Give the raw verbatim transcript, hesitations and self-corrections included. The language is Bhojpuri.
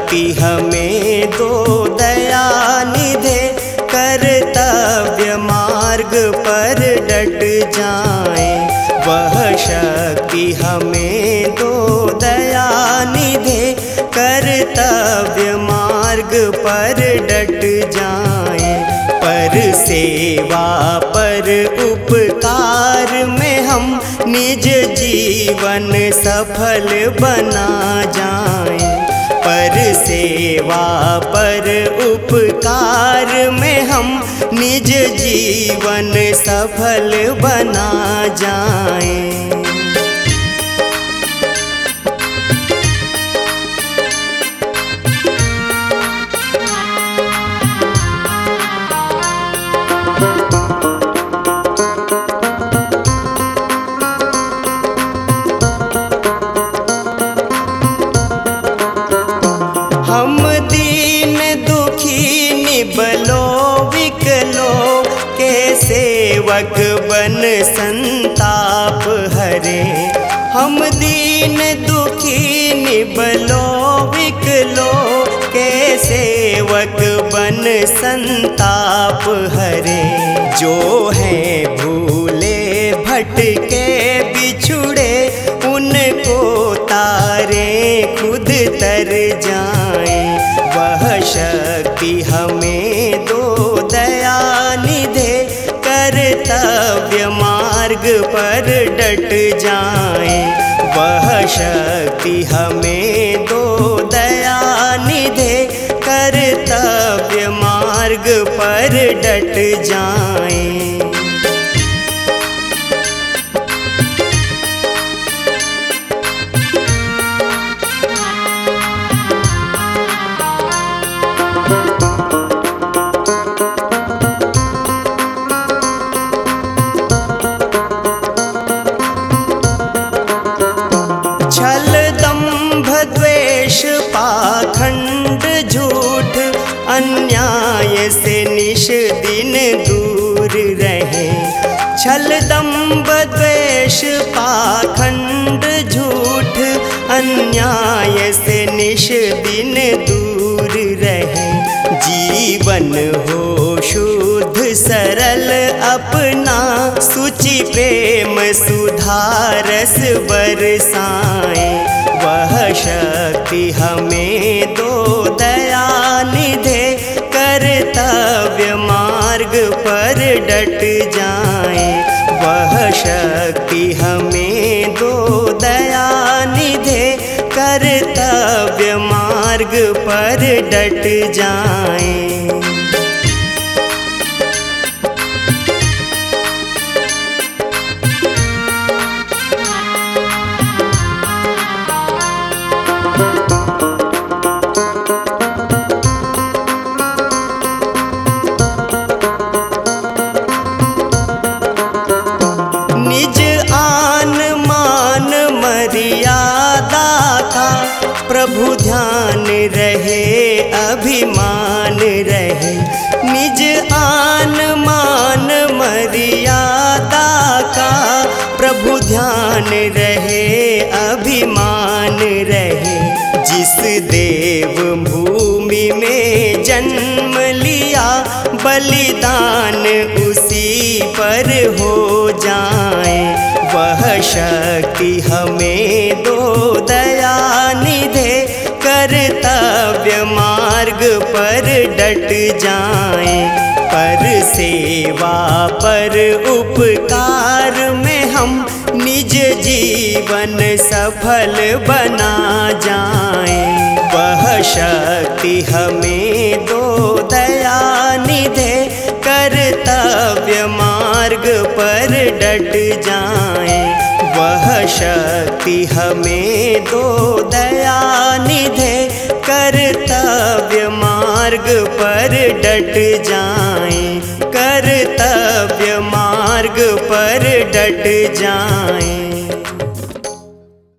शक्ति हमें दो दया निधे, कर्तव्य मार्ग पर डट जाएं। वह शक्ति हमें दो दया निधे, कर्तव्य मार्ग पर डट जाएं। पर सेवा पर उपकार में हम निज जीवन सफल बना जाएं। पर सेवा पर उपकार में हम निज जीवन सफल बना जाएं। हम दीन दुखी निबलो विकलो के सेवक बन संताप हरे। हम दीन दुखी निबलो विकलो के सेवक बन संताप हरे। जो है भूले भटके बिछुड़े, उनको तारे खुद तर जाएं। वह शक्ति हमें दो दया निधे, कर्तव्य मार्ग पर डट जाएं। वह शक्ति हमें दो दया निधे, कर्तव्य मार्ग पर डट जाएं। छल दंभ द्वेष पाखंड झूठ, अन्याय से निश दिन दूर रहे। छल दंभ द्वेष पाखंड झूठ, अन्याय से निश दिन दूर रहे। जीवन हो शुद्ध सरल अपना, सुचि प्रेम सुधारस बरसाएं। वह शक्ति हमें दो दया निधे, कर्तव्य मार्ग पर डट जाएं। वह शक्ति हमें दो दया निधे, कर्तव्य मार्ग पर डट जाएं। निज आन मान मर्यादा का प्रभु ध्यान रहे, अभिमान रहे। निज आन मान मर्यादा का प्रभु ध्यान रहे, अभिमान रहे। जिस देव भूमि में जन्म लिया, बलिदान उसी पर हो जाए। वह शक्ति हमें दो दया निधे, कर्तव्य मार्ग पर डट जाएं। पर सेवा पर उपकार में हम निज जीवन सफल बना जाएं। वह शक्ति हमें दो दया निधे, कर्तव्य मार्ग पर डट जाएं। वह शक्ति हमें दो दया निधे, कर्तव्य मार्ग पर डट जाएं। कर्तव्य मार्ग पर डट जाएं।